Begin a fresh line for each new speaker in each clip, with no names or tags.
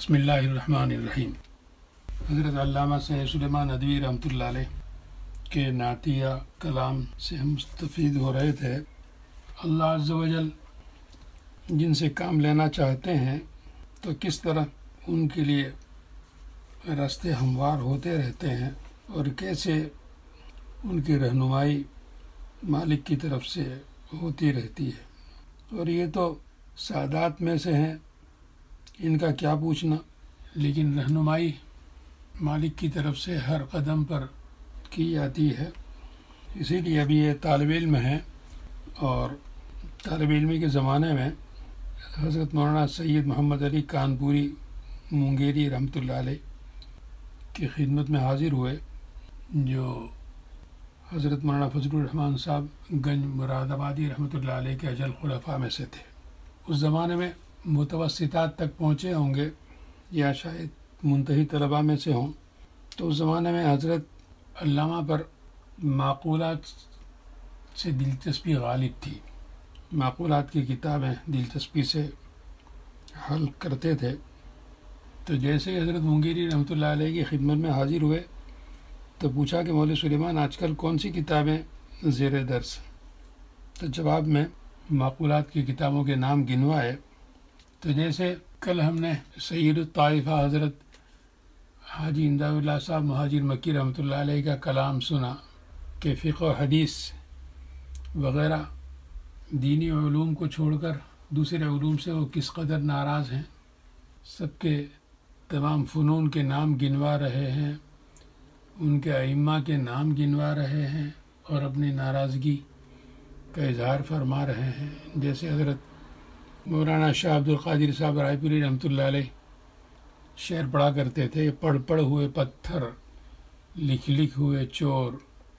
بسم اللہ الرحمن الرحیم۔ حضرت علامہ سید سلیمان ندوی رحمۃ اللہ علیہ کے نعتیہ کلام سے ہم مستفید ہو رہے تھے۔ اللہ عز و جل جن سے کام لینا چاہتے ہیں تو کس طرح ان کے لیے راستے ہموار ہوتے رہتے ہیں اور کیسے ان کی رہنمائی مالک کی طرف سے ہوتی رہتی ہے، اور یہ تو سعادات میں سے ہیں، ان کا کیا پوچھنا، لیکن رہنمائی مالک کی طرف سے ہر قدم پر کی جاتی ہے۔ اسی لیے ابھی یہ طالب علم ہیں، اور طالب علمی کے زمانے میں حضرت مولانا سید محمد علی کانپوری مونگیری رحمۃ اللہ علیہ کی خدمت میں حاضر ہوئے، جو حضرت مولانا فضل الرحمان صاحب گنج مراد آبادی رحمۃ اللہ علیہ کے اجل خلفاء میں سے تھے۔ اس زمانے میں متوسطات تک پہنچے ہوں گے یا شاید منتہی طلباء میں سے ہوں، تو اس زمانے میں حضرت علامہ پر معقولات سے دلچسپی غالب تھی۔ معقولات کی کتابیں دلچسپی سے حل کرتے تھے۔ تو جیسے ہی حضرت مونگیری رحمۃ اللہ علیہ کی خدمت میں حاضر ہوئے تو پوچھا کہ مولوی سلیمان آج کل کون سی کتابیں زیر درس؟ تو جواب میں معقولات کی کتابوں کے نام گنوائے۔ تو جیسے کل ہم نے سید الطائفہ حضرت حاجی امداد اللہ صاحب مہاجر مکی رحمۃ اللہ علیہ کا کلام سنا کہ فقہ و حدیث وغیرہ دینی علوم کو چھوڑ کر دوسرے علوم سے وہ کس قدر ناراض ہیں، سب کے تمام فنون کے نام گنوا رہے ہیں، ان کے ائمہ کے نام گنوا رہے ہیں اور اپنی ناراضگی کا اظہار فرما رہے ہیں۔ جیسے حضرت مولانا شاہ عبد القادر صاحب رائے پوری رحمۃ اللہ علیہ شعر پڑھا کرتے تھے، پڑھ پڑھ ہوئے پتھر، لکھ لکھ ہوئے چور،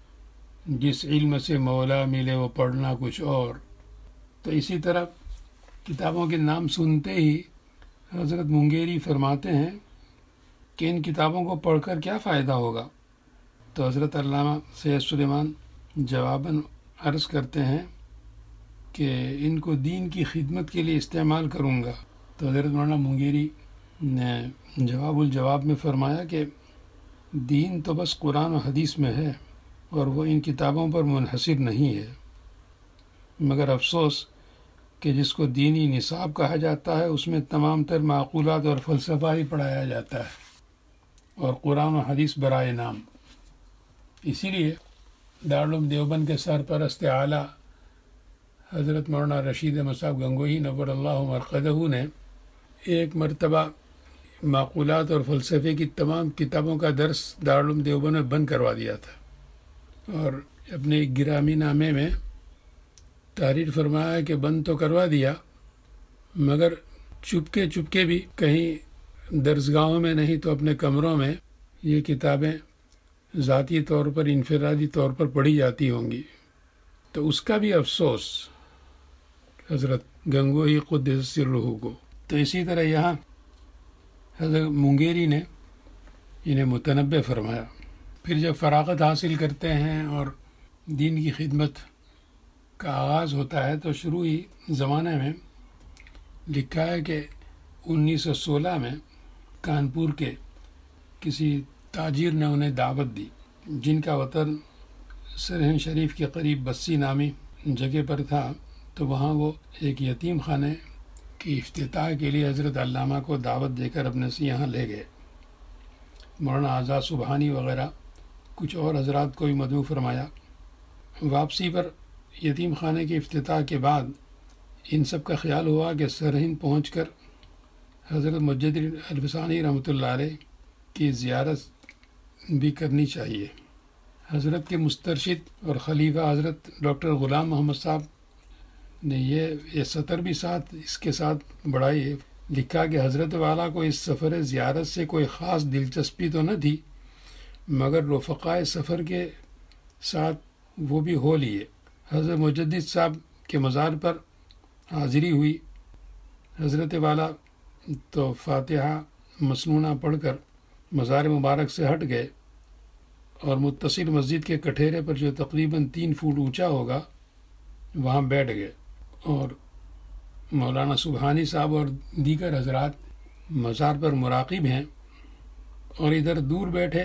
جس علم سے مولا ملے وہ پڑھنا کچھ اور۔ تو اسی طرح کتابوں کے نام سنتے ہی حضرت مونگیری فرماتے ہیں کہ ان کتابوں کو پڑھ کر کیا فائدہ ہوگا؟ تو حضرت علامہ سید سلیمان جواباً عرض کرتے ہیں کہ ان کو دین کی خدمت کے لیے استعمال کروں گا۔ تو حضرت مولانا مونگیری نے جواب الجواب میں فرمایا کہ دین تو بس قرآن و حدیث میں ہے، اور وہ ان کتابوں پر منحصر نہیں ہے، مگر افسوس کہ جس کو دینی نصاب کہا جاتا ہے اس میں تمام تر معقولات اور فلسفہ ہی پڑھایا جاتا ہے، اور قرآن و حدیث برائے نام۔ اسی لیے دارالعلوم دیوبند کے سرپرست اعلیٰ حضرت مولانا رشید احمد صاحب گنگوہی نور اللہ مرقدہ نے ایک مرتبہ معقولات اور فلسفے کی تمام کتابوں کا درس دارالعلوم دیوبند میں بند کروا دیا تھا، اور اپنے ایک گرامی نامے میں تحریر فرمایا کہ بند تو کروا دیا، مگر چپکے چپکے بھی کہیں درسگاہوں میں نہیں تو اپنے کمروں میں یہ کتابیں ذاتی طور پر انفرادی طور پر پڑھی جاتی ہوں گی۔ تو اس کا بھی افسوس حضرت گنگوہی قدس سرہ کو۔ تو اسی طرح یہاں حضرت مونگیری نے انہیں متنبع فرمایا۔ پھر جب فراغت حاصل کرتے ہیں اور دین کی خدمت کا آغاز ہوتا ہے تو شروعی زمانے میں لکھا ہے کہ 1916 میں کانپور کے کسی تاجر نے انہیں دعوت دی، جن کا وطن سرہند شریف کے قریب بسی نامی جگہ پر تھا۔ تو وہاں وہ ایک یتیم خانے کی افتتاح کے لیے حضرت علامہ کو دعوت دے کر اپنے سے یہاں لے گئے۔ مولانا آزاد سبحانی وغیرہ کچھ اور حضرات کو بھی مدعو فرمایا۔ واپسی پر یتیم خانے کے افتتاح کے بعد ان سب کا خیال ہوا کہ سرہند پہنچ کر حضرت مجدد الفسانی رحمۃ اللہ علیہ کی زیارت بھی کرنی چاہیے۔ حضرت کے مسترشد اور خلیفہ حضرت ڈاکٹر غلام محمد صاحب نے یہ سطر بھی ساتھ اس کے ساتھ بڑھائی ہے، لکھا کہ حضرت والا کو اس سفر زیارت سے کوئی خاص دلچسپی تو نہ تھی، مگر رفقائے سفر کے ساتھ وہ بھی ہو لیے۔ حضرت مجدد صاحب کے مزار پر حاضری ہوئی، حضرت والا تو فاتحہ مسنونہ پڑھ کر مزار مبارک سے ہٹ گئے اور متصل مسجد کے کٹھیرے پر جو تقریباً 3 فٹ اونچا ہوگا وہاں بیٹھ گئے، اور مولانا سبحانی صاحب اور دیگر حضرات مزار پر مراقب ہیں، اور ادھر دور بیٹھے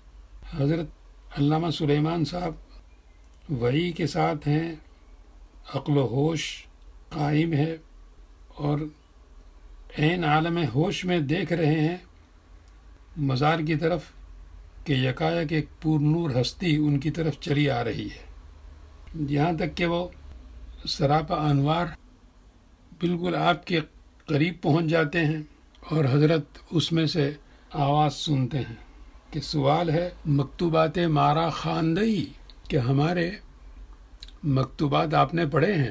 حضرت علامہ سلیمان صاحب وحی کے ساتھ ہیں، عقل و ہوش قائم ہے، اور عین عالم ہوش میں دیکھ رہے ہیں مزار کی طرف کہ یکایک ایک پور نور ہستی ان کی طرف چلی آ رہی ہے، یہاں تک کہ وہ سراپا انوار بالکل آپ کے قریب پہنچ جاتے ہیں، اور حضرت اس میں سے آواز سنتے ہیں کہ سوال ہے مکتوبات مارا خواندئی، کہ ہمارے مکتوبات آپ نے پڑھے ہیں؟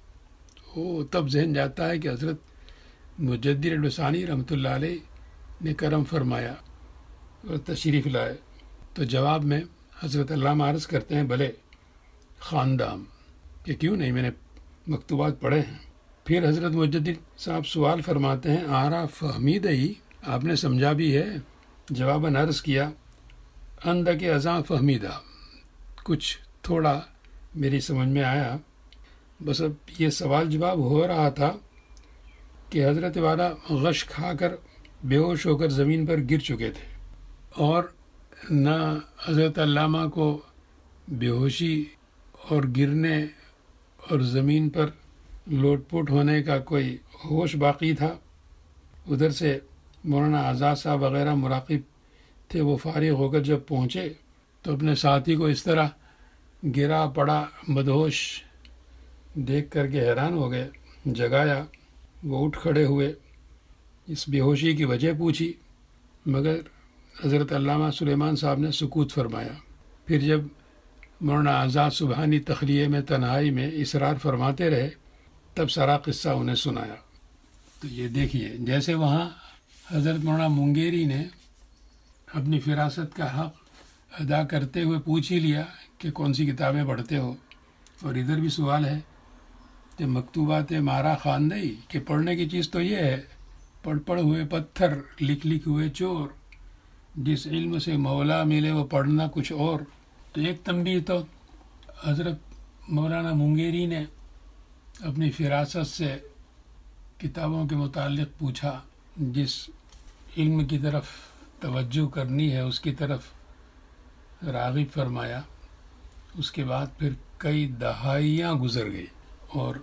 وہ تب ذہن جاتا ہے کہ حضرت مجدد البسانی رحمۃ اللہ علیہ نے کرم فرمایا اور تشریف لائے، تو جواب میں حضرت علامہ عرض کرتے ہیں بھلے خواندام، کہ کیوں نہیں، میں نے مکتوبات پڑھے ہیں۔ پھر حضرت مجدد صاحب سوال فرماتے ہیں آرا فہمید ہی، آپ نے سمجھا بھی ہے؟ جواباً عرض کیا اندہ کے ازاں فہمیدہ، کچھ تھوڑا میری سمجھ میں آیا، بس اب یہ سوال جواب ہو رہا تھا کہ حضرت والا غش کھا کر بے ہوش ہو کر زمین پر گر چکے تھے، اور نہ حضرت علامہ کو بے ہوشی اور گرنے اور زمین پر لوٹ پوٹ ہونے کا کوئی ہوش باقی تھا۔ ادھر سے مولانا آزاد صاحب وغیرہ مراقب تھے، وہ فارغ ہو کر جب پہنچے تو اپنے ساتھی کو اس طرح گرا پڑا مدہوش دیکھ کر کے حیران ہو گئے، جگایا، وہ اٹھ کھڑے ہوئے، اس بے ہوشی کی وجہ پوچھی، مگر حضرت علامہ سلیمان صاحب نے سکوت فرمایا۔ پھر جب مولانا آزاد سبحانی تخلیے میں تنہائی میں اصرار فرماتے رہے، تب سارا قصہ انہیں سنایا۔ تو یہ دیکھیے، جیسے وہاں حضرت مولانا منگیری نے اپنی فراست کا حق ادا کرتے ہوئے پوچھ ہی لیا کہ کون سی کتابیں پڑھتے ہو، اور ادھر بھی سوال ہے کہ مکتوبات مارا خواندئی، کہ پڑھنے کی چیز تو یہ ہے، پڑھ ہوئے پتھر، لکھ ہوئے چور، جس علم سے مولا ملے وہ پڑھنا کچھ اور۔ تو ایک تنبیہ تو حضرت مولانا منگیری نے اپنی فراست سے کتابوں کے متعلق پوچھا، جس علم کی طرف توجہ کرنی ہے اس کی طرف راغب فرمایا۔ اس کے بعد پھر کئی دہائیاں گزر گئی، اور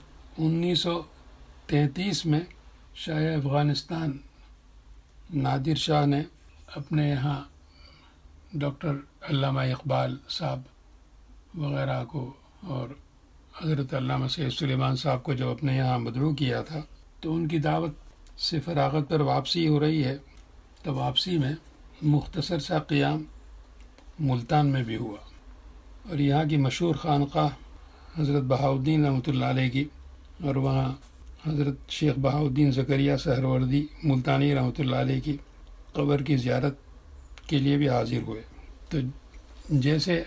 1933 میں شاہ افغانستان نادر شاہ نے اپنے یہاں ڈاکٹر علامہ اقبال صاحب وغیرہ کو اور حضرت علامہ سید سلیمان صاحب کو جب اپنے یہاں مدعو کیا تھا، تو ان کی دعوت سے فراغت پر واپسی ہو رہی ہے، تو واپسی میں مختصر سا قیام ملتان میں بھی ہوا، اور یہاں کی مشہور خانقاہ حضرت بہاؤالدین رحمۃ اللہ علیہ کی، اور وہاں حضرت شیخ بہاؤالدین زکریا سہروردی ملتانی رحمۃ اللہ علیہ کی قبر کی زیارت کے لیے بھی حاضر ہوئے۔ تو جیسے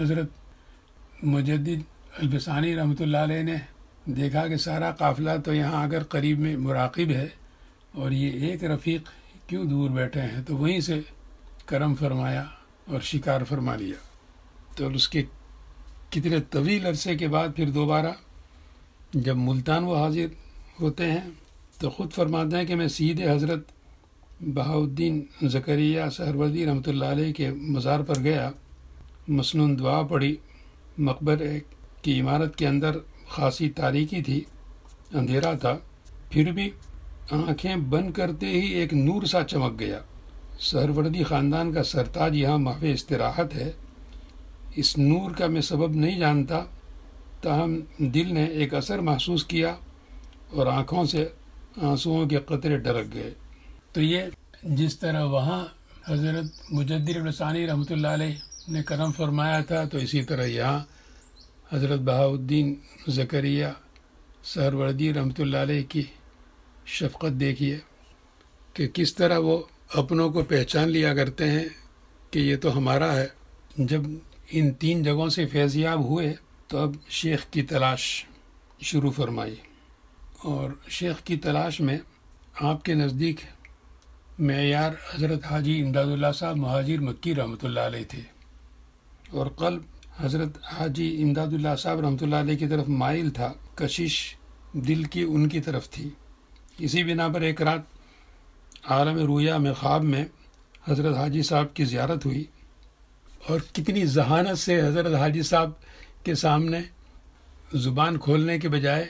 حضرت مجدد البسانی رحمۃ اللہ علیہ نے دیکھا کہ سارا قافلہ تو یہاں اگر قریب میں مراقب ہے، اور یہ ایک رفیق کیوں دور بیٹھے ہیں، تو وہیں سے کرم فرمایا اور شکار فرما لیا۔ تو اس کے کتنے طویل عرصے کے بعد پھر دوبارہ جب ملتان وہ حاضر ہوتے ہیں، تو خود فرماتے ہیں کہ میں سیدھے حضرت بہاؤالدین زکریا سہروردی رحمۃ اللہ علیہ کے مزار پر گیا، مسنون دعا پڑھی، مقبرے کی عمارت کے اندر خاصی تاریکی تھی، اندھیرا تھا، پھر بھی آنکھیں بند کرتے ہی ایک نور سا چمک گیا۔ سہروردی خاندان کا سرتاج یہاں محو استراحت ہے، اس نور کا میں سبب نہیں جانتا، تاہم دل نے ایک اثر محسوس کیا اور آنکھوں سے آنسوؤں کے قطرے ڈھلک گئے۔ تو یہ جس طرح وہاں حضرت مجدد البسانی رحمۃ اللہ علیہ نے کرم فرمایا تھا، تو اسی طرح یہاں حضرت بہاؤالدین زکریا سہروردی رحمۃ اللہ علیہ کی شفقت دیکھیے کہ کس طرح وہ اپنوں کو پہچان لیا کرتے ہیں کہ یہ تو ہمارا ہے۔ جب ان 3 جگہوں سے فیضیاب ہوئے تو اب شیخ کی تلاش شروع فرمائی، اور شیخ کی تلاش میں آپ کے نزدیک معیار حضرت حاجی امداد اللہ صاحب مہاجر مکی رحمۃ اللہ علیہ تھے، اور قلب حضرت حاجی امداد اللہ صاحب رحمۃ اللہ علیہ کی طرف مائل تھا، کشش دل کی ان کی طرف تھی۔ اسی بنا پر ایک رات عالم رویا میں خواب میں حضرت حاجی صاحب کی زیارت ہوئی، اور کتنی ذہانت سے حضرت حاجی صاحب کے سامنے زبان کھولنے کے بجائے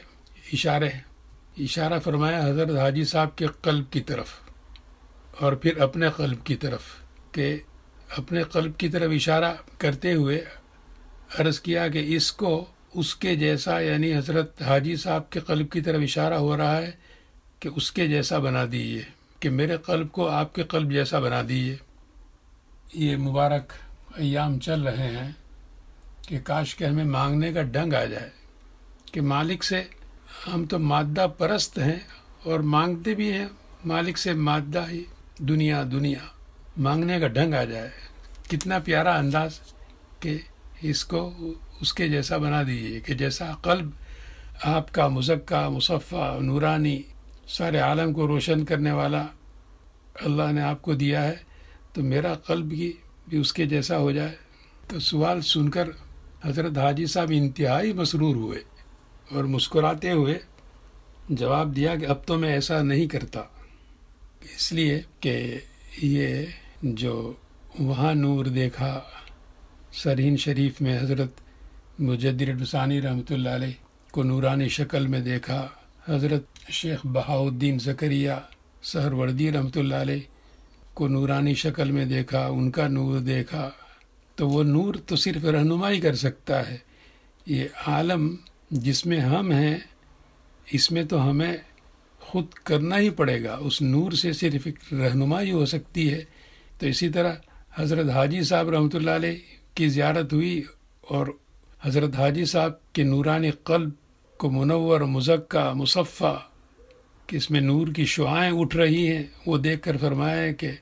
اشارہ فرمایا حضرت حاجی صاحب کے قلب کی طرف، اور پھر اپنے قلب کی طرف، کہ اپنے قلب کی طرف اشارہ کرتے ہوئے عرض کیا کہ اس کو اس کے جیسا، یعنی حضرت حاجی صاحب کے قلب کی طرف اشارہ ہو رہا ہے کہ اس کے جیسا بنا دیجیے، کہ میرے قلب کو آپ کے قلب جیسا بنا دیجیے۔ یہ مبارک ایام چل رہے ہیں کہ کاش کہ ہمیں مانگنے کا ڈنگ آ جائے، کہ مالک سے، ہم تو مادہ پرست ہیں اور مانگتے بھی ہیں مالک سے مادہ ہی، دنیا دنیا، مانگنے کا ڈھنگ آ جائے۔ کتنا پیارا انداز کہ اس کو اس کے جیسا بنا دیجیے، کہ جیسا قلب آپ کا مزکہ، مصفہ، نورانی، سارے عالم کو روشن کرنے والا اللہ نے آپ کو دیا ہے، تو میرا قلب بھی اس کے جیسا ہو جائے۔ تو سوال سن کر حضرت حاجی صاحب انتہائی مسرور ہوئے اور مسکراتے ہوئے جواب دیا کہ اب تو میں ایسا نہیں کرتا، اس لیے کہ یہ جو وہاں نور دیکھا سرہند شریف میں، حضرت مجدد ربسانی رحمۃ اللہ علیہ کو نورانی شکل میں دیکھا، حضرت شیخ بہاؤالدین زکریا سہروردی رحمۃ اللہ علیہ کو نورانی شکل میں دیکھا، ان کا نور دیکھا، تو وہ نور تو صرف رہنمائی کر سکتا ہے۔ یہ عالم جس میں ہم ہیں، اس میں تو ہمیں خود کرنا ہی پڑے گا، اس نور سے صرف ایک رہنمائی ہو سکتی ہے۔ تو اسی طرح حضرت حاجی صاحب رحمۃ اللہ علیہ کی زیارت ہوئی، اور حضرت حاجی صاحب کے نورانی قلب کو منور، مزکہ، مصفہ، کہ اس میں نور کی شعاعیں اٹھ رہی ہیں، وہ دیکھ کر فرمایا ہے کہ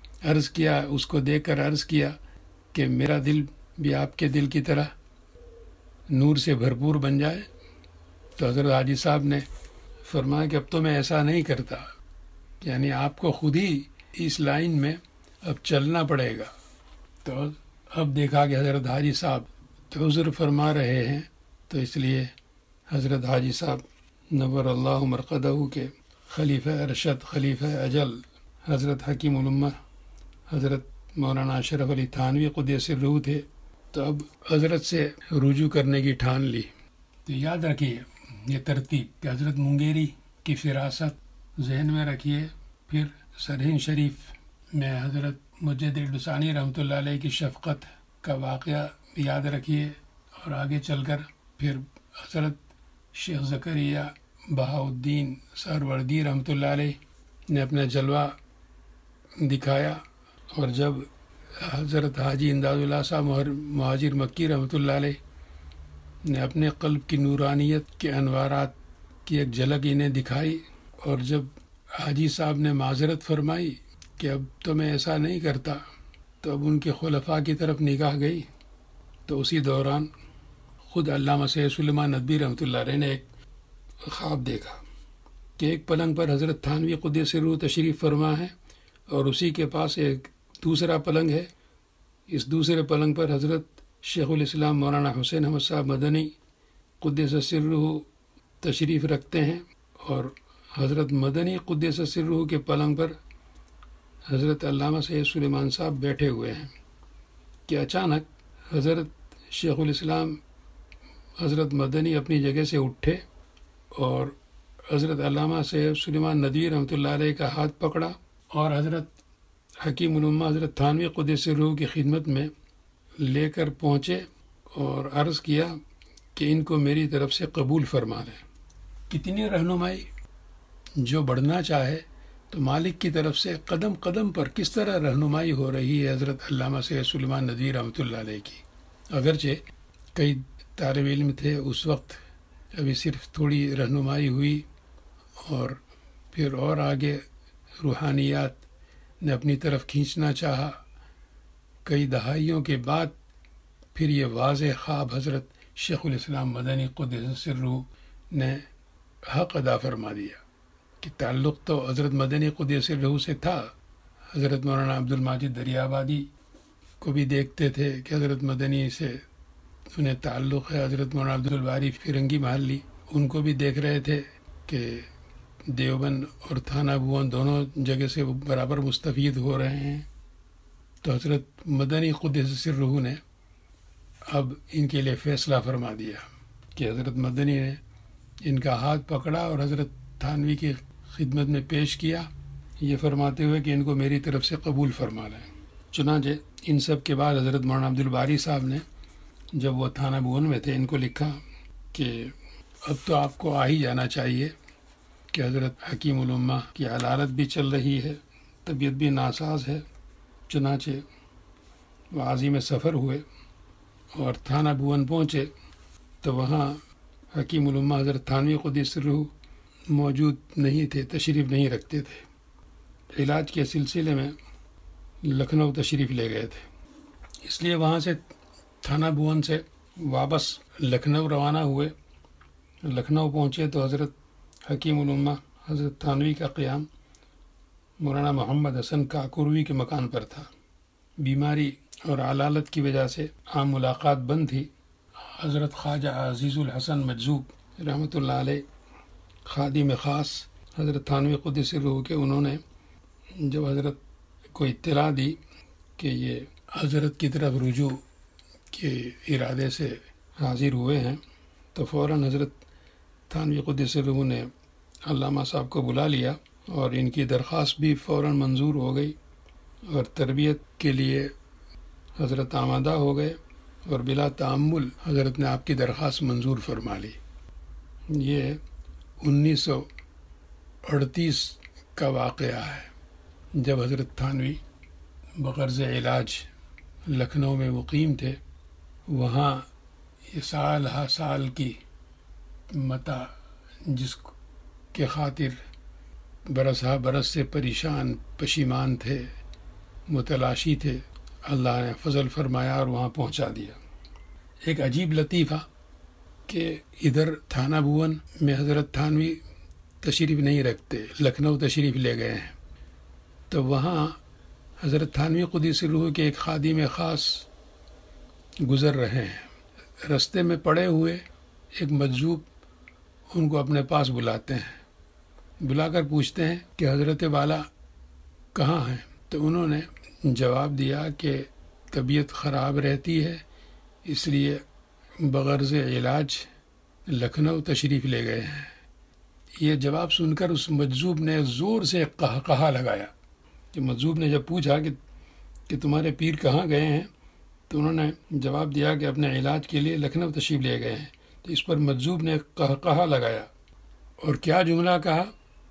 اس کو دیکھ کر عرض کیا کہ میرا دل بھی آپ کے دل کی طرح نور سے بھرپور بن جائے۔ تو حضرت حاجی صاحب نے فرمایا کہ اب تو میں ایسا نہیں کرتا، یعنی آپ کو خود ہی اس لائن میں اب چلنا پڑے گا۔ تو اب دیکھا کہ حضرت حاجی صاحب تو عذر فرما رہے ہیں، تو اس لیے حضرت حاجی صاحب نور اللہ مرقدہ کے خلیفہ ارشد، خلیفہ اجل حضرت حکیم الامہ حضرت مولانا اشرف علی تھانوی قدس سرہ تھے، تو اب حضرت سے رجوع کرنے کی ٹھان لی۔ تو یاد رکھیے یہ ترتیب کہ حضرت منگیری کی فراست ذہن میں رکھیے، پھر سرہند شریف میں حضرت مجدد ربسانی رحمۃ اللہ علیہ کی شفقت کا واقعہ یاد رکھیے، اور آگے چل کر پھر حضرت شیخ زکریا بہاؤالدین سہروردی رحمۃ اللہ علیہ نے اپنا جلوہ دکھایا، اور جب حضرت حاجی امداد اللہ صاحب مہاجر مکی رحمۃ اللہ علیہ نے اپنے قلب کی نورانیت کے انوارات کی ایک جھلک انہیں دکھائی، اور جب حاجی صاحب نے معذرت فرمائی کہ اب تو میں ایسا نہیں کرتا، تو اب ان کے خلفاء کی طرف نگاہ گئی، تو اسی دوران خود علامہ سید سلیمان ندوی رحمۃ اللہ علیہ نے ایک خواب دیکھا کہ ایک پلنگ پر حضرت تھانوی قدس سرہ تشریف فرما ہے، اور اسی کے پاس ایک دوسرا پلنگ ہے، اس دوسرے پلنگ پر حضرت شیخ الاسلام مولانا حسین احمد صاحب مدنی قدس سرہ تشریف رکھتے ہیں، اور حضرت مدنی قدس سرہ کے پلنگ پر حضرت علامہ سید سلیمان صاحب بیٹھے ہوئے ہیں، کہ اچانک حضرت شیخ الاسلام حضرت مدنی اپنی جگہ سے اٹھے، اور حضرت علامہ سید سلیمان ندوی رحمۃ اللہ علیہ کا ہاتھ پکڑا، اور حضرت حکیم الامہ حضرت تھانوی قدس سرہ کی خدمت میں لے کر پہنچے، اور عرض کیا کہ ان کو میری طرف سے قبول فرما دیں۔ کتنی رہنمائی! جو بڑھنا چاہے تو مالک کی طرف سے قدم قدم پر کس طرح رہنمائی ہو رہی ہے حضرت علامہ سید سلیمان ندوی رحمۃ اللہ علیہ کی۔ اگرچہ کئی طالب علم تھے اس وقت، ابھی صرف تھوڑی رہنمائی ہوئی، اور پھر اور آگے روحانیات نے اپنی طرف کھینچنا چاہا۔ کئی دہائیوں کے بعد پھر یہ واضح خواب حضرت شیخ الاسلام مدنی قدس سرہ نے حق ادا فرما دیا، کہ تعلق تو حضرت مدنی قدس سرہ سے تھا، حضرت مولانا عبدالماجد دریابادی کو بھی دیکھتے تھے کہ حضرت مدنی سے انہیں تعلق ہے، حضرت مولانا عبدالباری فرنگی محلی ان کو بھی دیکھ رہے تھے کہ دیوبند اور تھانہ بھون دونوں جگہ سے برابر مستفید ہو رہے ہیں، تو حضرت مدنی قدس سرہ نے اب ان کے لیے فیصلہ فرما دیا کہ حضرت مدنی نے ان کا ہاتھ پکڑا اور حضرت تھانوی کی خدمت میں پیش کیا، یہ فرماتے ہوئے کہ ان کو میری طرف سے قبول فرما لیں۔ چنانچہ ان سب کے بعد حضرت مولانا عبدالباری صاحب نے جب وہ تھانہ بھون میں تھے ان کو لکھا کہ اب تو آپ کو آ ہی جانا چاہیے کہ حضرت حکیم الامہ کی حلالت بھی چل رہی ہے، طبیعت بھی ناساز ہے۔ چنانچہ وہ عازم سفر ہوئے اور تھانہ بھون پہنچے تو وہاں حکیم الامہ حضرت تھانوی قدس سرہ موجود نہیں تھے، تشریف نہیں رکھتے تھے، علاج کے سلسلے میں لکھنؤ تشریف لے گئے تھے، اس لیے وہاں سے تھانہ بھون سے واپس لکھنؤ روانہ ہوئے۔ لکھنؤ پہنچے تو حضرت حکیم الامہ حضرت تھانوی کا قیام مولانا محمد حسن کاکوروی کے مکان پر تھا۔ بیماری اور علالت کی وجہ سے عام ملاقات بند تھی۔ حضرت خواجہ عزیز الحسن مجذوب رحمۃ اللہ علیہ خادم خاص حضرت تھانوی قدس سرہ کے، انہوں نے جب حضرت کو اطلاع دی کہ یہ حضرت کی طرف رجوع کے ارادے سے حاضر ہوئے ہیں تو فوراً حضرت تھانوی قدس سرہ نے علامہ صاحب کو بلا لیا اور ان کی درخواست بھی فوراً منظور ہو گئی اور تربیت کے لیے حضرت آمادہ ہو گئے اور بلا تعمل حضرت نے آپ کی درخواست منظور فرما لی۔ یہ 1938 کا واقعہ ہے جب حضرت تھانوی بغرض علاج لکھنؤ میں مقیم تھے۔ وہاں یہ سال ہا سال کی متا جس کے خاطر برس ہا برس سے پریشان پشیمان تھے، متلاشی تھے، اللہ نے فضل فرمایا اور وہاں پہنچا دیا۔ ایک عجیب لطیفہ کہ ادھر تھانہ بھون میں حضرت تھانوی تشریف نہیں رکھتے، لکھنؤ تشریف لے گئے ہیں، تو وہاں حضرت تھانوی قدس سرہ کے ایک خادم خاص گزر رہے ہیں، رستے میں پڑے ہوئے ایک مجذوب ان کو اپنے پاس بلاتے ہیں، بلا کر پوچھتے ہیں کہ حضرت والا کہاں ہیں؟ تو انہوں نے جواب دیا کہ طبیعت خراب رہتی ہے، اس لیے بغرض علاج لکھنؤ تشریف لے گئے ہیں۔ یہ جواب سن کر اس مجذوب نے زور سے قہقہا لگایا کہ مجذوب نے جب پوچھا کہ تمہارے پیر کہاں گئے ہیں تو انہوں نے جواب دیا کہ اپنے علاج کے لیے لکھنؤ تشریف لے گئے ہیں۔ تو اس پر مجذوب نے قہقہا لگایا اور کیا جملہ کہا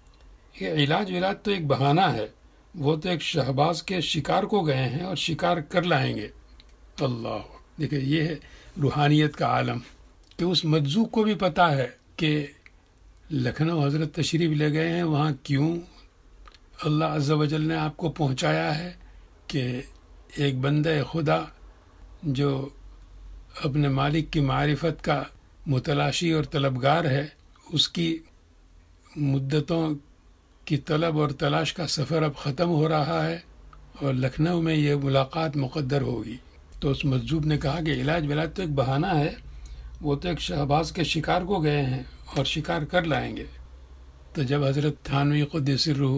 کہ علاج تو ایک بہانہ ہے، وہ تو ایک شہباز کے شکار کو گئے ہیں اور شکار کر لائیں گے۔ اللہ، دیکھیں یہ ہے روحانیت کا عالم کہ اس مجذوب کو بھی پتہ ہے کہ لکھنؤ حضرت تشریف لے گئے ہیں، وہاں کیوں اللہ عز و جل نے آپ کو پہنچایا ہے کہ ایک بندہ خدا جو اپنے مالک کی معرفت کا متلاشی اور طلبگار ہے، اس کی مدتوں کی طلب اور تلاش کا سفر اب ختم ہو رہا ہے اور لکھنؤ میں یہ ملاقات مقدر ہوگی۔ تو اس مجذوب نے کہا کہ علاج تو ایک بہانہ ہے، وہ تو ایک شہباز کے شکار کو گئے ہیں اور شکار کر لائیں گے۔ تو جب حضرت تھانوی قدس سرہ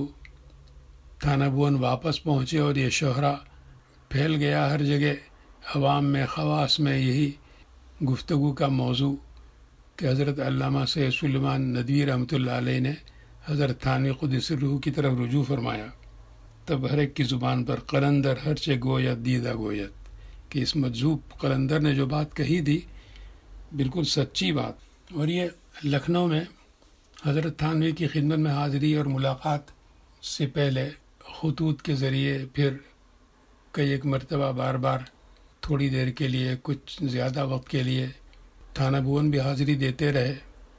تھانہ بھون واپس پہنچے اور یہ شہرہ پھیل گیا ہر جگہ، عوام میں خواص میں یہی گفتگو کا موضوع کہ حضرت علامہ سید سلیمان ندوی رحمۃ اللہ علیہ نے حضرت تھانوی قدس سرہ کی طرف رجوع فرمایا، تب ہر ایک کی زبان پر قلندر ہر چے گویت دیدہ گویت، کہ اس مجذوب قلندر نے جو بات کہی تھی بالکل سچی بات۔ اور یہ لکھنؤ میں حضرت تھانوی کی خدمت میں حاضری اور ملاقات سے پہلے خطوط کے ذریعے، پھر کئی ایک مرتبہ بار بار تھوڑی دیر کے لیے، کچھ زیادہ وقت کے لیے تھانہ بھون بھی حاضری دیتے رہے،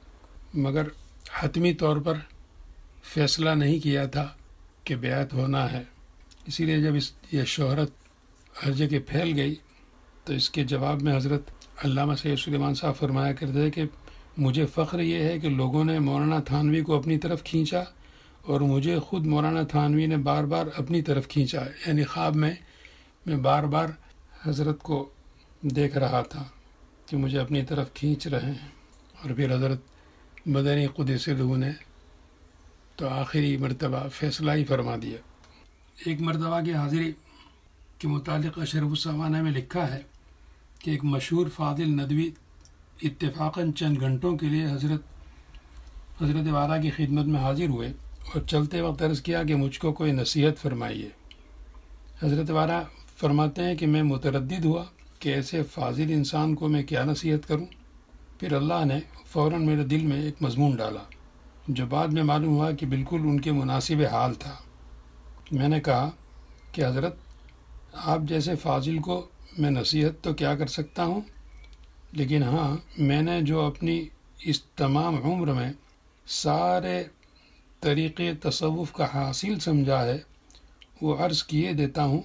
مگر حتمی طور پر فیصلہ نہیں کیا تھا کہ بیعت ہونا ہے۔ اسی لیے جب یہ شہرت ہر جگہ پھیل گئی تو اس کے جواب میں حضرت علامہ سید سلیمان صاحب فرمایا کرتے کہ مجھے فخر یہ ہے کہ لوگوں نے مولانا تھانوی کو اپنی طرف کھینچا اور مجھے خود مولانا تھانوی نے بار بار اپنی طرف کھینچا، یعنی خواب میں بار بار حضرت کو دیکھ رہا تھا کہ مجھے اپنی طرف کھینچ رہے ہیں۔ اور پھر حضرت مدنی قدس سرہ نے تو آخری مرتبہ فیصلہ ہی فرما دیا۔ ایک مرتبہ کی حاضری کے متعلق اشرف السوانح میں لکھا ہے کہ ایک مشہور فاضل ندوی اتفاقاً چند گھنٹوں کے لیے حضرت والا کی خدمت میں حاضر ہوئے اور چلتے وقت عرض کیا کہ مجھ کو کوئی نصیحت فرمائیے۔ حضرت والا فرماتے ہیں کہ میں متردد ہوا کہ ایسے فاضل انسان کو میں کیا نصیحت کروں۔ پھر اللہ نے فوراً میرے دل میں ایک مضمون ڈالا جو بعد میں معلوم ہوا کہ بالکل ان کے مناسب حال تھا۔ میں نے کہا کہ حضرت، آپ جیسے فاضل کو میں نصیحت تو کیا کر سکتا ہوں، لیکن ہاں، میں نے جو اپنی اس تمام عمر میں سارے طریقے تصوف کا حاصل سمجھا ہے وہ عرض کیے دیتا ہوں۔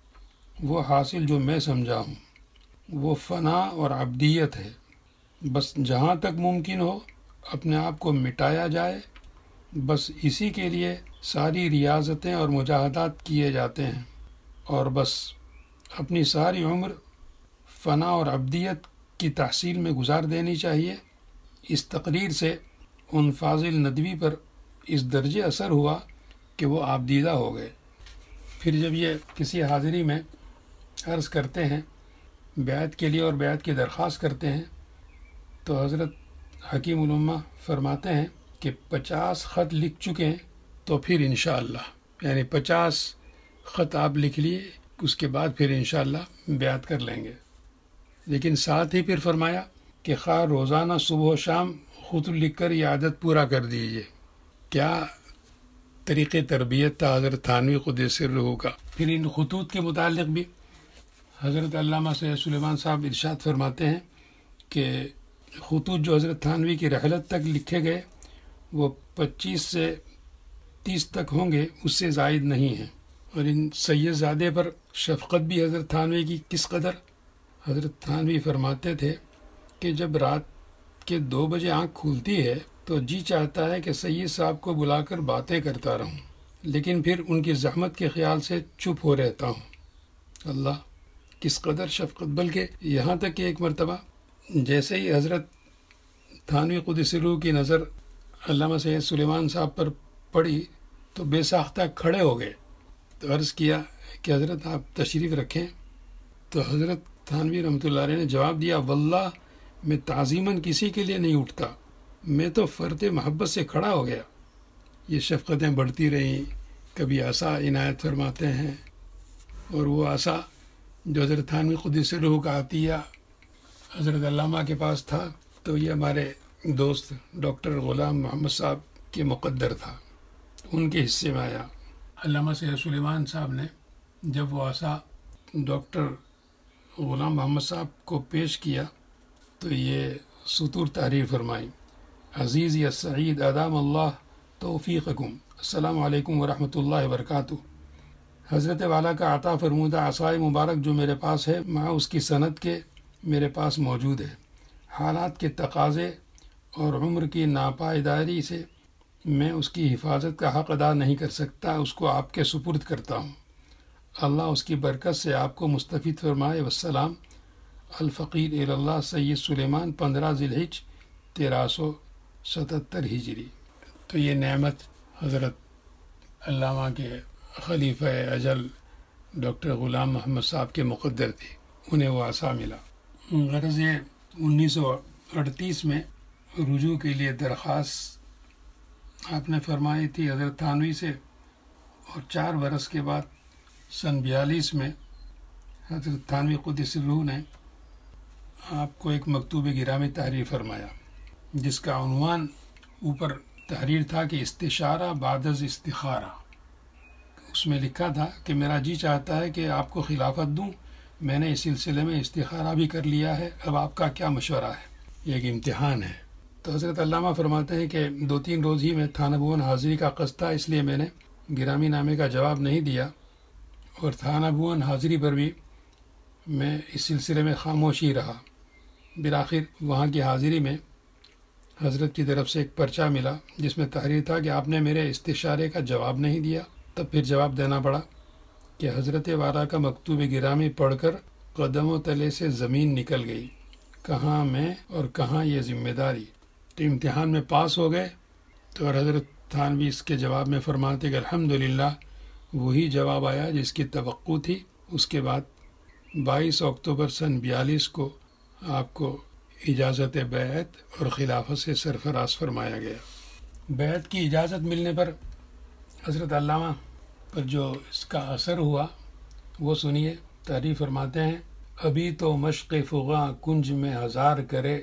وہ حاصل جو میں سمجھا ہوں وہ فنا اور عبدیت ہے۔ بس جہاں تک ممکن ہو اپنے آپ کو مٹایا جائے، بس اسی کے لیے ساری ریاضتیں اور مجاہدات کیے جاتے ہیں، اور بس اپنی ساری عمر فنا اور عبدیت کی تحصیل میں گزار دینی چاہیے۔ اس تقریر سے ان فاضل ندوی پر اس درجے اثر ہوا کہ وہ آبدیدہ ہو گئے۔ پھر جب یہ کسی حاضری میں عرض کرتے ہیں بیعت کے لیے اور بیعت کی درخواست کرتے ہیں تو حضرت حکیم الامہ فرماتے ہیں کہ 50 خط لکھ چکے ہیں تو پھر انشاءاللہ، یعنی 50 خط آپ لکھ لیے، اس کے بعد پھر انشاءاللہ بیعت کر لیں گے۔ لیکن ساتھ ہی پھر فرمایا کہ خواہ روزانہ صبح و شام خط لکھ کر یہ عادت پورا کر دیجیے۔ کیا طریقے تربیت تھا حضرت تھانوی قدس سرہ کا۔ پھر ان خطوط کے متعلق بھی حضرت علامہ سید سلیمان صاحب ارشاد فرماتے ہیں کہ خطوط جو حضرت تھانوی کی رحلت تک لکھے گئے وہ 25 سے 30 تک ہوں گے، اس سے زائد نہیں ہیں۔ اور ان سید زادے پر شفقت بھی حضرت تھانوی کی کس قدر۔ حضرت تھانوی فرماتے تھے کہ جب رات کے 2 بجے آنکھ کھلتی ہے تو جی چاہتا ہے کہ سید صاحب کو بلا کر باتیں کرتا رہوں، لیکن پھر ان کی زحمت کے خیال سے چپ ہو رہتا ہوں۔ اللہ کس قدر شفقت! بلکہ یہاں تک کہ ایک مرتبہ جیسے ہی حضرت تھانوی قدس سرہ کی نظر علامہ سید سلیمان صاحب پر پڑی تو بے ساختہ کھڑے ہو گئے، تو عرض کیا کہ حضرت آپ تشریف رکھیں۔ تو حضرت تھانوی رحمۃ اللہ علیہ نے جواب دیا، واللہ میں تعظیماً کسی کے لیے نہیں اٹھتا، میں تو فرط محبت سے کھڑا ہو گیا۔ یہ شفقتیں بڑھتی رہیں، کبھی عصا عنایت فرماتے ہیں، اور وہ عصا جو حضرت تھانوی قدس سرہ کا عطیہ حضرت علامہ کے پاس تھا، تو یہ ہمارے دوست ڈاکٹر غلام محمد صاحب کے مقدر تھا، ان کے حصے میں آیا۔ علامہ سید سلیمان صاحب نے جب وہ عصا ڈاکٹر غلام محمد صاحب کو پیش کیا تو یہ سطور تحریر فرمائی، عزیز یا سعید ادام اللہ توفیقکم، السلام علیکم ورحمۃ اللہ وبرکاتہ۔ حضرت والا کا عطا فرمودہ عصائے مبارک جو میرے پاس ہے، مع اس کی سند کے میرے پاس موجود ہے۔ حالات کے تقاضے اور عمر کی ناپائیداری سے میں اس کی حفاظت کا حق ادا نہیں کر سکتا، اس کو آپ کے سپرد کرتا ہوں۔ اللہ اس کی برکت سے آپ کو مستفید فرمائے۔ والسلام، الفقیر اللہ سید سلیمان، 15 ذی الحج 1377 ہجری۔ تو یہ نعمت حضرت علامہ کے خلیفہ اجل ڈاکٹر غلام محمد صاحب کے مقدر تھی، انہیں وہ عصا ملا۔ غرض یہ 1938 میں رجوع کے لیے درخواست آپ نے فرمائی تھی حضرت تھانوی سے، اور 4 برس کے بعد سن 42 میں حضرت تھانوی قدس سرہ نے آپ کو ایک مکتوب گرامی تحریر فرمایا، جس کا عنوان اوپر تحریر تھا کہ استشارہ بعد از استخارہ۔ اس میں لکھا تھا کہ میرا جی چاہتا ہے کہ آپ کو خلافت دوں، میں نے اس سلسلے میں استخارہ بھی کر لیا ہے، اب آپ کا کیا مشورہ ہے؟ یہ ایک امتحان ہے۔ تو حضرت علامہ فرماتے ہیں کہ 2-3 روز ہی میں تھانہ بھون حاضری کا قصد تھا، اس لیے میں نے گرامی نامے کا جواب نہیں دیا، اور تھانہ بھون حاضری پر بھی میں اس سلسلے میں خاموش ہی رہا۔ بالآخر وہاں کی حاضری میں حضرت کی طرف سے ایک پرچہ ملا جس میں تحریر تھا کہ آپ نے میرے استشارے کا جواب نہیں دیا۔ تب پھر جواب دینا پڑا کہ حضرت والا کا مکتوب گرامی پڑھ کر قدموں تلے سے زمین نکل گئی، کہاں میں اور کہاں یہ ذمہ داری۔ تو امتحان میں پاس ہو گئے، تو اور حضرت تھانوی اس کے جواب میں فرماتے کہ الحمدللہ وہی جواب آیا جس کی توقع تھی۔ اس کے بعد 22 اکتوبر سن 42 کو آپ کو اجازت بیعت اور خلافت سے سرفراز فرمایا گیا۔ بیعت کی اجازت ملنے پر حضرت علامہ پر جو اس کا اثر ہوا وہ سنیے۔ تحریر فرماتے ہیں ابھی تو مشق فغاں کنج میں ہزار کرے،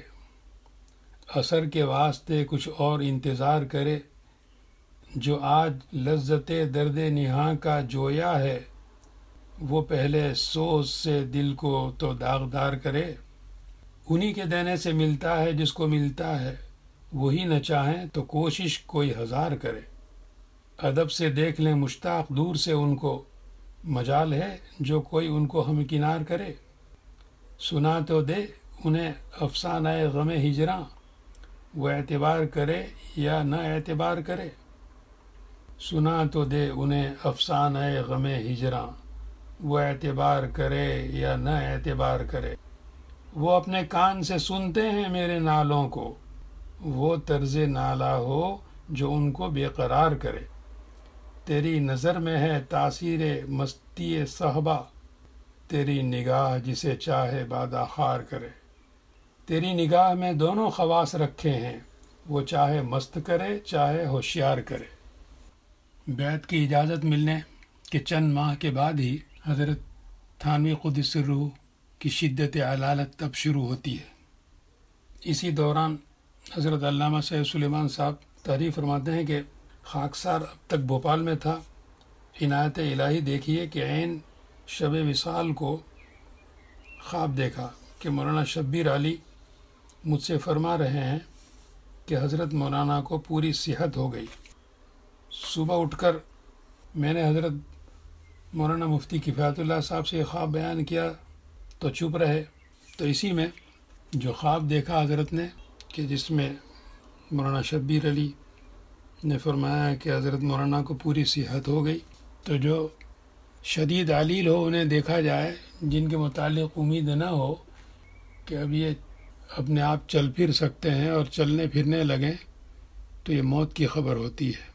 اثر کے واسطے کچھ اور انتظار کرے، جو آج لذت درد نہاں کا جویا ہے، وہ پہلے سوز سے دل کو تو داغدار کرے۔ انہی کے دینے سے ملتا ہے جس کو ملتا ہے، وہی نہ چاہیں تو کوشش کوئی ہزار کرے۔ ادب سے دیکھ لیں مشتاق دور سے ان کو، مجال ہے جو کوئی ان کو ہمکنار کرے۔ سنا تو دے انہیں افسانہ غم ہجراں، وہ اعتبار کرے یا نہ اعتبار کرے۔ سنا تو دے انہیں افسانہ غم ہجراں، وہ اعتبار کرے یا نہ اعتبار کرے۔ وہ اپنے کان سے سنتے ہیں میرے نالوں کو، وہ طرز نالہ ہو جو ان کو بے قرار کرے۔ تیری نظر میں ہے تاثیر مستی صحبہ، تیری نگاہ جسے چاہے بادہ خار کرے۔ تیری نگاہ میں دونوں خواص رکھے ہیں، وہ چاہے مست کرے چاہے ہوشیار کرے۔ بیعت کی اجازت ملنے کے چند ماہ کے بعد ہی حضرت تھانوی قدس الروح کی شدت علالت تب شروع ہوتی ہے۔ اسی دوران حضرت علامہ سید سلیمان صاحب تحریر فرماتے ہیں کہ خاکسار اب تک بھوپال میں تھا۔ عنایت الہی دیکھیے کہ عین شب وصال کو خواب دیکھا کہ مولانا شبیر علی مجھ سے فرما رہے ہیں کہ حضرت مولانا کو پوری صحت ہو گئی۔ صبح اٹھ کر میں نے حضرت مولانا مفتی کفایت اللہ صاحب سے خواب بیان کیا تو چپ رہے۔ تو اسی میں جو خواب دیکھا حضرت نے کہ جس میں مولانا شبیر علی نے فرمایا کہ حضرت مولانا کو پوری صحت ہو گئی، تو جو شدید علیل ہو انہیں دیکھا جائے، جن کے متعلق امید نہ ہو کہ اب یہ اپنے آپ چل پھر سکتے ہیں اور چلنے پھرنے لگیں، تو یہ موت کی خبر ہوتی ہے۔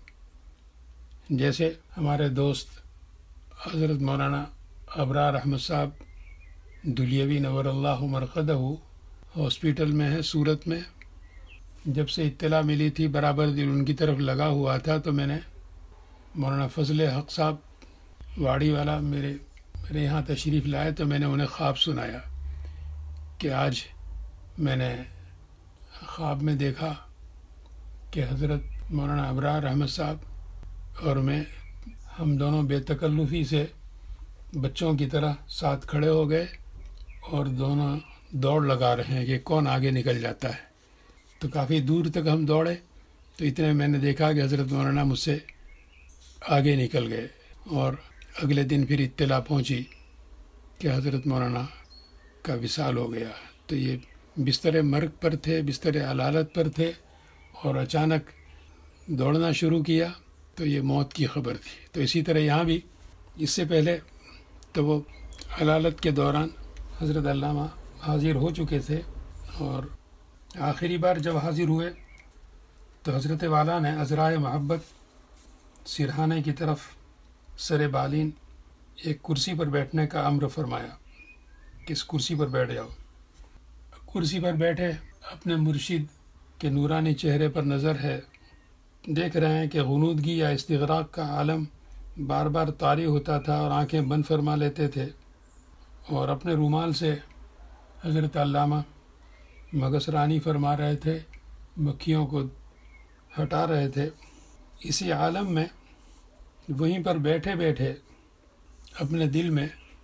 جیسے ہمارے دوست حضرت مولانا ابرار احمد صاحب دلیوی نور اللہ مرقدہ ہاسپیٹل میں ہے سورت میں۔ جب سے اطلاع ملی تھی برابر دل ان کی طرف لگا ہوا تھا، تو میں نے مولانا فضل حق صاحب واڑی والا میرے یہاں تشریف لائے، تو میں نے انہیں خواب سنایا کہ آج میں نے خواب میں دیکھا کہ حضرت مولانا ابرار احمد صاحب اور میں، ہم دونوں بے تکلفی سے بچوں کی طرح ساتھ کھڑے ہو گئے اور دونوں دوڑ لگا رہے ہیں کہ کون آگے نکل جاتا ہے۔ تو کافی دور تک ہم دوڑے، تو اتنے میں نے دیکھا کہ حضرت مولانا مجھ سے آگے نکل گئے، اور اگلے دن پھر اطلاع پہنچی کہ حضرت مولانا کا وصال ہو گیا۔ تو یہ بستر مرگ پر تھے، بستر علالت پر تھے، اور اچانک دوڑنا شروع کیا، تو یہ موت کی خبر تھی۔ تو اسی طرح یہاں بھی اس سے پہلے تو وہ علالت کے دوران حضرت علامہ حاضر ہو چکے تھے، اور آخری بار جب حاضر ہوئے تو حضرت والا نے عذرائے محبت سرہانے کی طرف سر بالین ایک کرسی پر بیٹھنے کا امر فرمایا کہ اس کرسی پر بیٹھ جاؤ۔ کرسی پر بیٹھے، اپنے مرشد کے نورانی چہرے پر نظر ہے، دیکھ رہے ہیں کہ غنودگی یا استغراق کا عالم بار بار طاری ہوتا تھا اور آنکھیں بند فرما لیتے تھے، اور اپنے رومال سے حضرت علامہ مگس رانی فرما رہے تھے، مکھیوں کو ہٹا رہے تھے۔ اسی عالم میں وہیں پر بیٹھے بیٹھے اپنے دل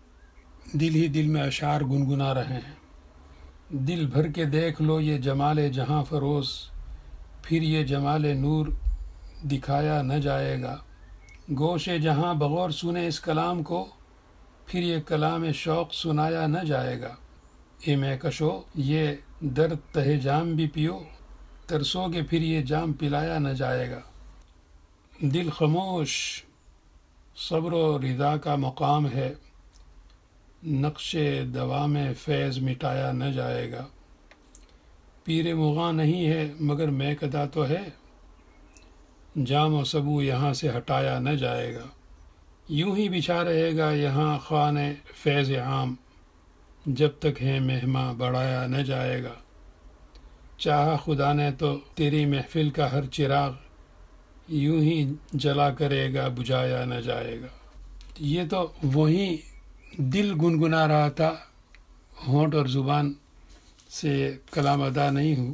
ہی دل میں اشعار گنگنا رہے ہیں۔ دل بھر کے دیکھ لو یہ جمال جہاں فروز، پھر یہ جمال نور دکھایا نہ جائے گا۔ گوش جہاں بغور سنے اس کلام کو، پھر یہ کلام شوق سنایا نہ جائے گا۔ اے میں کشو یہ درد تہ جام بھی پیو، ترسو گے پھر یہ جام پلایا نہ جائے گا۔ دل خاموش، صبر و رضا کا مقام ہے، نقش دوام فیض مٹایا نہ جائے گا۔ پیر مغاں نہیں ہے مگر میں قدا تو ہے، جام و سبو یہاں سے ہٹایا نہ جائے گا، یوں ہی بچھا رہے گا یہاں خوان فیض عام، جب تک ہے مہماں بڑھایا نہ جائے گا، چاہا خدا نے تو تیری محفل کا ہر چراغ یوں ہی جلا کرے گا بجھایا نہ جائے گا۔ یہ تو وہی دل گنگنا رہا تھا، ہونٹ اور زبان سے کلام ادا نہیں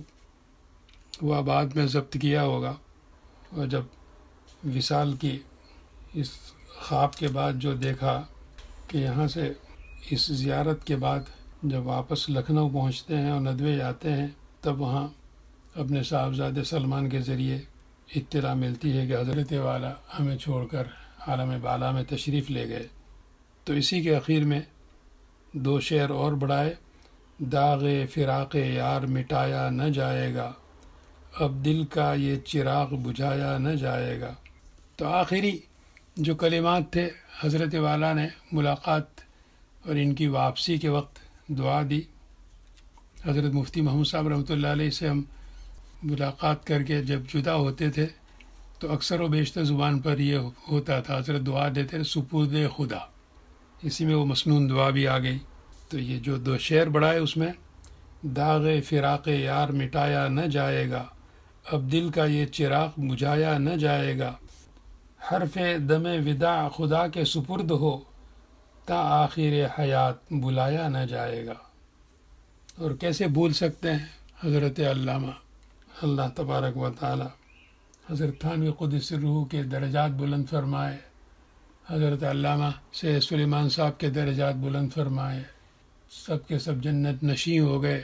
ہوا، بعد میں ضبط کیا ہوگا، اور جب وصال کی اس خواب کے بعد جو دیکھا کہ یہاں سے اس زیارت کے بعد جب واپس لکھنؤ پہنچتے ہیں اور ندوے جاتے ہیں، تب وہاں اپنے صاحبزادے سلمان کے ذریعے اطلاع ملتی ہے کہ حضرت والا ہمیں چھوڑ کر عالم بالا میں تشریف لے گئے۔ تو اسی کے اخیر میں 2 شعر اور بڑھائے، داغ فراق یار مٹایا نہ جائے گا، اب دل کا یہ چراغ بجھایا نہ جائے گا۔ تو آخری جو کلمات تھے، حضرت والا نے ملاقات اور ان کی واپسی کے وقت دعا دی۔ حضرت مفتی محمود صاحب رحمۃ اللہ علیہ سے ہم ملاقات کر کے جب جدا ہوتے تھے تو اکثر و بیشتر زبان پر یہ ہوتا تھا، حضرت دعا دیتے سپرد خدا، اسی میں وہ مسنون دعا بھی آ گئی۔ تو یہ جو 2 شعر بڑھائے اس میں داغ فراق یار مٹایا نہ جائے گا، اب دل کا یہ چراغ بجھایا نہ جائے گا، حرف دم وداع خدا کے سپرد ہو، تا آخر حیات بلایا نہ جائے گا۔ اور کیسے بھول سکتے ہیں حضرت علامہ، اللہ تبارک و تعالی حضرت تھانوی قدس سرہ کے درجات بلند فرمائے، حضرت علامہ سید سلیمان صاحب کے درجات بلند فرمائے، سب کے سب جنت نشیں ہو گئے،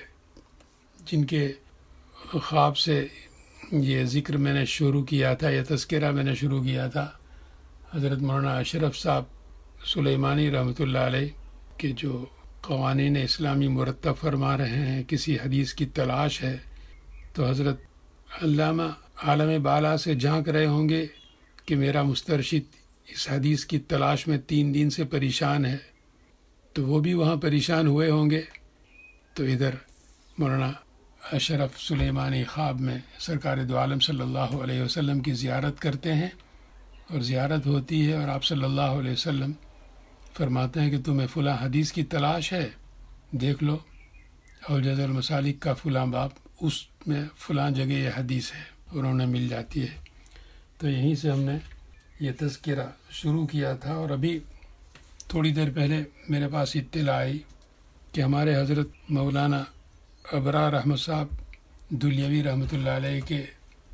جن کے خواب سے یہ ذکر میں نے شروع کیا تھا، یہ تذکرہ میں نے شروع کیا تھا۔ حضرت مولانا اشرف صاحب سلیمانی رحمۃ اللہ علیہ کے جو قوانین اسلامی مرتب فرما رہے ہیں، کسی حدیث کی تلاش ہے، تو حضرت علامہ عالم بالا سے جھانک رہے ہوں گے کہ میرا مسترشد اس حدیث کی تلاش میں 3 دن سے پریشان ہے، تو وہ بھی وہاں پریشان ہوئے ہوں گے۔ تو ادھر مولانا اشرف سلیمانی خواب میں سرکار دو عالم صلی اللہ علیہ وسلم کی زیارت کرتے ہیں، اور زیارت ہوتی ہے اور آپ صلی اللہ علیہ وسلم فرماتے ہیں کہ تمہیں فلاں حدیث کی تلاش ہے، دیکھ لو، اوجز المسالک کا فلاں باب، اس میں فلاں جگہ یہ حدیث ہے، اور انہیں مل جاتی ہے۔ تو یہیں سے ہم نے یہ تذکرہ شروع کیا تھا، اور ابھی تھوڑی دیر پہلے میرے پاس اطلاع آئی کہ ہمارے حضرت مولانا ابرار احمد صاحب دلیوی رحمۃ اللہ علیہ کے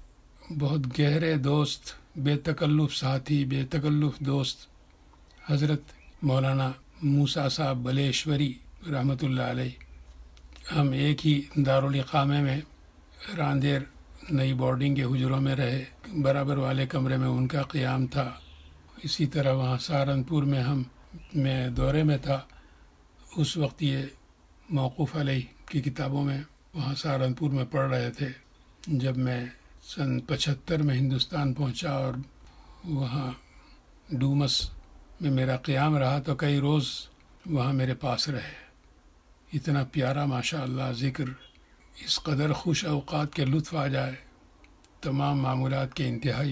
بہت گہرے دوست، بے تکلف ساتھی، بے تکلف دوست حضرت مولانا موسیٰ صاحب بلیشوری رحمۃ اللہ علیہ، ہم ایک ہی دارالاقامہ میں راندیر نئی بورڈنگ کے حجروں میں رہے، برابر والے کمرے میں ان کا قیام تھا۔ اسی طرح وہاں سہارنپور میں دورے میں تھا، اس وقت یہ موقوف علیہ کی کتابوں میں وہاں سہارنپور میں پڑھ رہے تھے۔ جب میں سن 75 میں ہندوستان پہنچا اور وہاں ڈومس میں میرا قیام رہا تو کئی روز وہاں میرے پاس رہے۔ اتنا پیارا ماشاء اللہ ذکر، اس قدر خوش اوقات کے لطف آ جائے، تمام معمولات کے انتہائی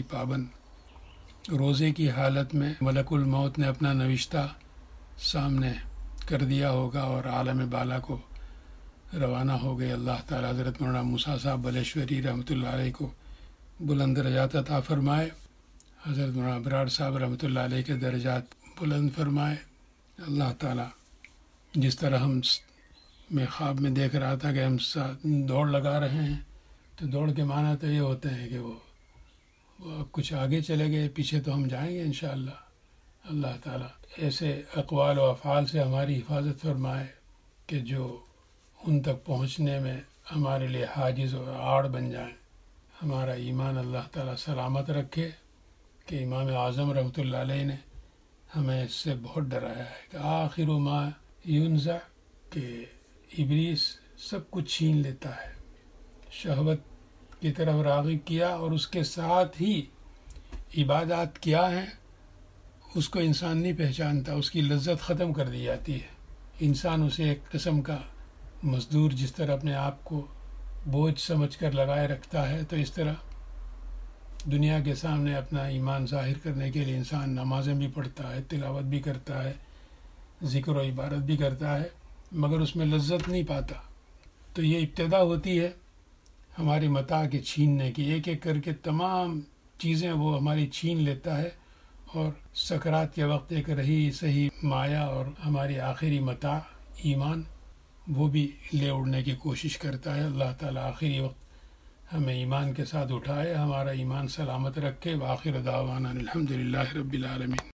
پابند، روزے کی حالت میں ملک الموت نے اپنا نوشتہ سامنے کر دیا ہوگا اور عالم بالا کو روانہ ہو گئے۔ اللہ تعالیٰ حضرت مولانا موسیٰ صاحب بلیشوری رحمۃ اللہ علیہ کو بلند درجات عطا فرمائے، حضرت مولانا ابرار صاحب رحمۃ اللہ علیہ کے درجات بلند فرمائے۔ اللہ تعالیٰ جس طرح میں خواب میں دیکھ رہا تھا کہ ہم دوڑ لگا رہے ہیں، تو دوڑ کے معنی تو یہ ہوتے ہیں کہ وہ کچھ آگے چلے گئے، پیچھے تو ہم جائیں گے انشاءاللہ۔ اللہ تعالیٰ ایسے اقوال و افعال سے ہماری حفاظت فرمائے کہ جو ان تک پہنچنے میں ہمارے لیے حاجز اور آڑ بن جائیں۔ ہمارا ایمان اللہ تعالیٰ سلامت رکھے، کہ امام اعظم رحمۃ اللہ علیہ نے ہمیں اس سے بہت ڈرایا ہے کہ آخر ما ینزع، کہ ابلیس سب کچھ چھین لیتا ہے، شہوت کی طرف راغب کیا اور اس کے ساتھ ہی عبادات کیا ہیں اس کو انسان نہیں پہچانتا، اس کی لذت ختم کر دی جاتی ہے۔ انسان اسے ایک قسم کا مزدور جس طرح اپنے آپ کو بوجھ سمجھ کر لگائے رکھتا ہے، تو اس طرح دنیا کے سامنے اپنا ایمان ظاہر کرنے کے لیے انسان نمازیں بھی پڑھتا ہے، تلاوت بھی کرتا ہے، ذکر و عبادت بھی کرتا ہے، مگر اس میں لذت نہیں پاتا. تو یہ ابتدا ہوتی ہے ہماری متاع کے چھیننے کی. ایک ایک کر کے تمام چیزیں وہ ہماری چھین لیتا ہے، اور سکرات کے وقت ایک رہی صحیح مایا اور ہماری آخری متاع ایمان وہ بھی لے اڑنے کی کوشش کرتا ہے. اللہ تعالیٰ آخری وقت ہمیں ایمان کے ساتھ اٹھائے، ہمارا ایمان سلامت رکھے. وآخر دعوانا الحمدللہ رب العالمین.